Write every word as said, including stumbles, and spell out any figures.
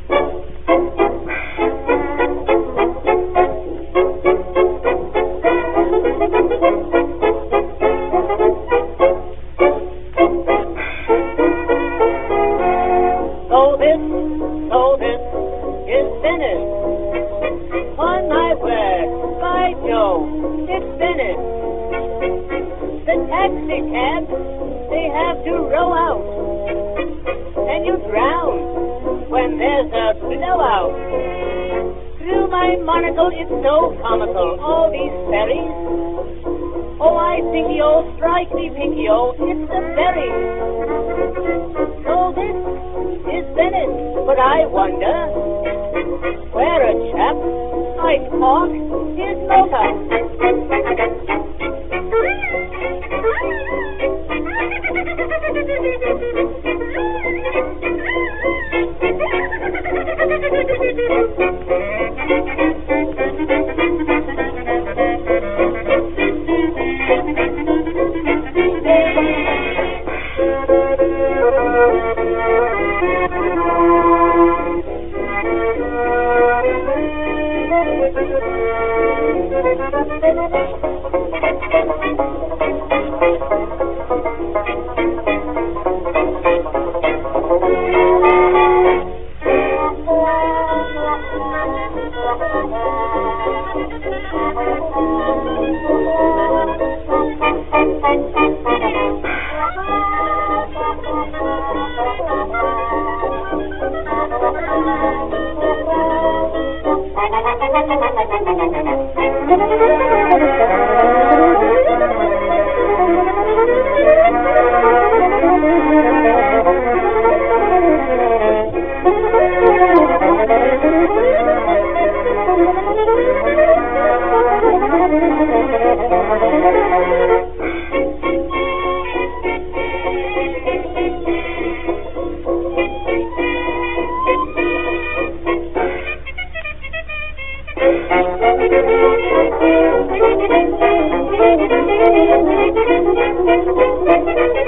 So this, so this is Venice. On my word, by Jove, it's Venice. The taxi cab, they have to row out, and you drown when there's a blowout. Through my monocle, it's so comical, all these ferries. Oh, I think oh, strike me pinky, oh, it's the ferries. So this is Venice, but I wonder where a chap might park his motor. Thank you.